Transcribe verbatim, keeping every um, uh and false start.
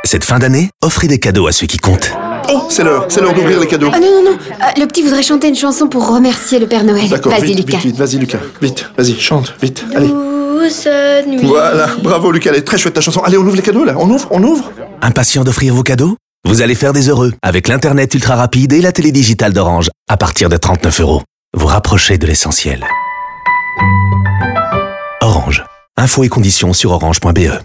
Cette fin d'année, offrez des cadeaux à ceux qui comptent. Oh, c'est l'heure, c'est l'heure d'ouvrir les cadeaux. Ah non, non, non, euh, le petit voudrait chanter une chanson pour remercier le Père Noël. D'accord, Vas-y, vite, Lucas. vite, vite, vas-y Lucas, vite, vas-y, chante, vite, allez. Douce nuit. Voilà, bravo Lucas, elle est très chouette ta chanson. Allez, on ouvre les cadeaux là, on ouvre, on ouvre. Impatient d'offrir vos cadeaux? Vous allez faire des heureux avec l'Internet ultra rapide et la télé digitale d'Orange à partir de trente-neuf euros. Vous rapprochez de l'essentiel. Orange. Infos et conditions sur orange point b e.